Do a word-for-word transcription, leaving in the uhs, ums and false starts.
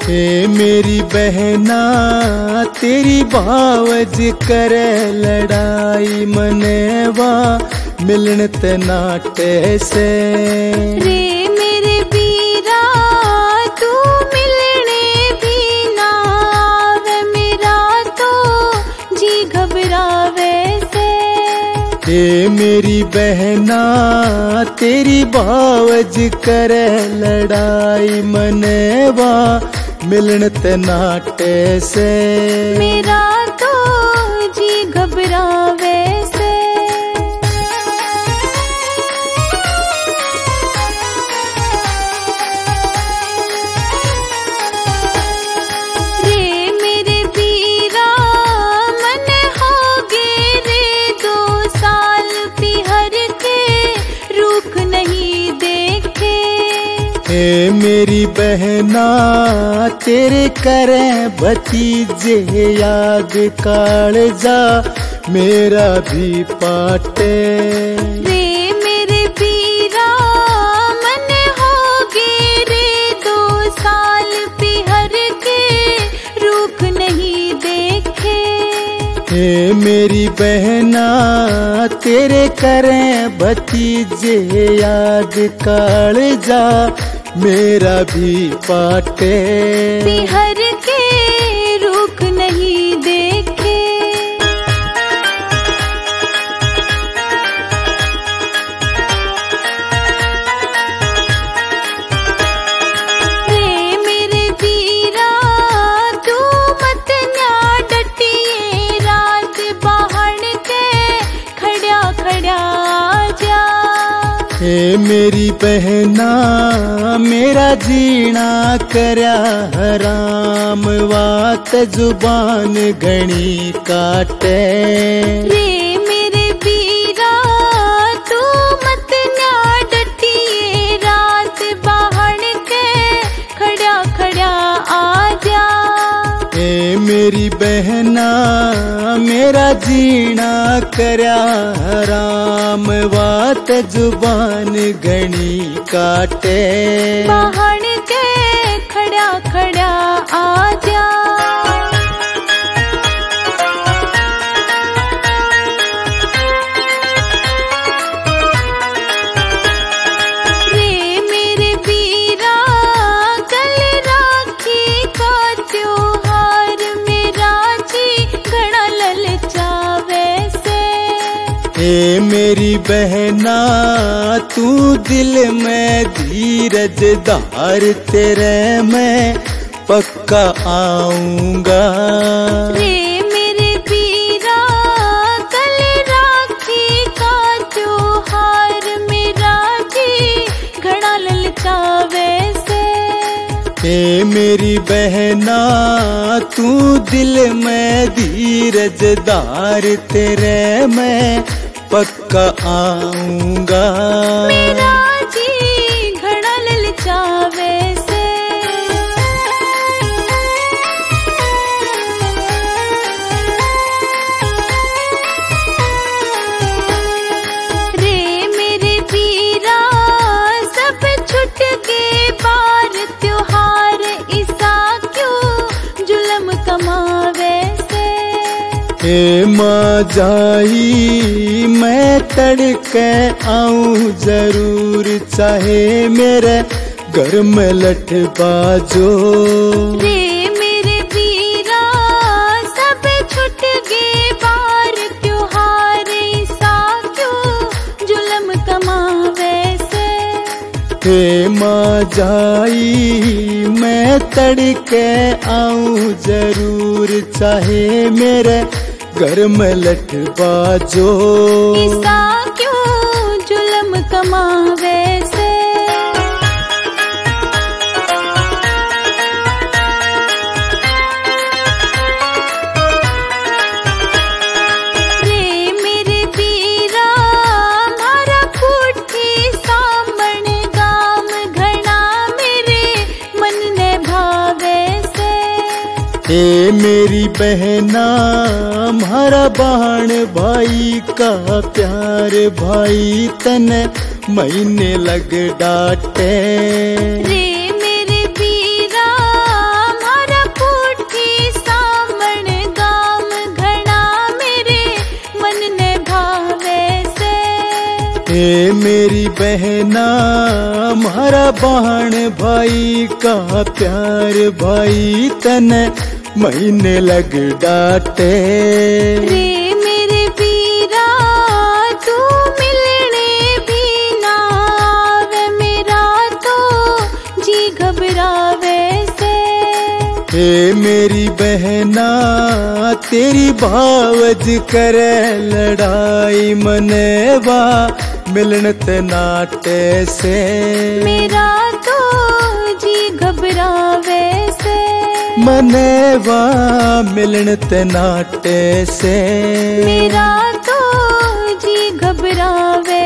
हे मेरी बहना तेरी बावज करे लड़ाई मनेवा मिलन तनाटे से। रे मेरे बीरा तू मिलने भी ना आवे मेरा तो जी घबरावे से। हे मेरी बहना तेरी बावज करे लड़ाई मनेवा मिलन तनाटे से। मेरा तो जी घबरावे से। रे मेरे बीरा मन हो गे रे दो साल पिहर के रुख नहीं देखे। हे मेरी बहना तेरे करे भतीजे याद कालजा मेरा भी पाटे। रे मेरे बीरा मन हो गे रे दो साल पिहर के रुख नहीं देखे। हे मेरी बहना तेरे करे भतीजे याद कालजा मेरा भी पाटे। पिहर के रुख नहीं देखे। रे मेरे बीरा तू मत न्या डटिए रात बाहर के खड़ा खड़ा जा। हे मेरी बहना मेरा जीना करया हराम वात जुबान घणी काटे। रे मेरे बीरा तू मत न्या डटिए रात बाहर के खड़ा खड़ा आ जा। हे मेरी बहना मेरा जीना करया हराम वात जुबान घणी काटे। बाहर के खड़ा खड़ा आ जा। रे मेरे बीरा कल राखी का त्योहार मेरा जी घड़ा ललचावे से। हे मेरी बहना तू दिल में धीरज धार तेरे मैं पक्का आऊंगा। रे मेरे बीरा कल राखी का त्योहार मेरा जी घड़ा ललचावे से। हे मेरी बहना तू दिल में धीरज धार तेरे मैं पक्का आऊंगा। मेरा जी घड़ा ललचावे से। रे मेरे बीरा सब छुट गए बार त्योहार इसा क्यों जुल्म कमावे से। हे माँ जाई मैं तड़के आऊं जरूर चाहे मेरे घर में लठ बाजो। रे मेरे बीरा सब छुट गए बार त्योहार सा क्यों जुल्म कमावे से। हे माँ जाई मैं तड़के आऊं जरूर चाहे मेरे घर में लठ बाजो। ऐसा क्यों जुल्म कमावे से। रे मेरे बीरा मारा फूटी सामण गाम घना मेरे मन ने भावे से। हे मेरी बहना हमारा बाण भाई का प्यार भाई तने महीने लग डाटे। रे मेरे बीरा बहना मारा बाण भाई का प्यार भाई तने महीने लग डाटे। रे मेरे वीरा तू मिलने भी ना आवे, मेरा तो जी घबरावे से। हे मेरी बहना तेरी भावज करे लड़ाई मनेवा मिलन ते नाटे से। मेरा तो जी घबरावे से, मनेवा मिलन ते नाटे से। मेरा तो जी घबरावे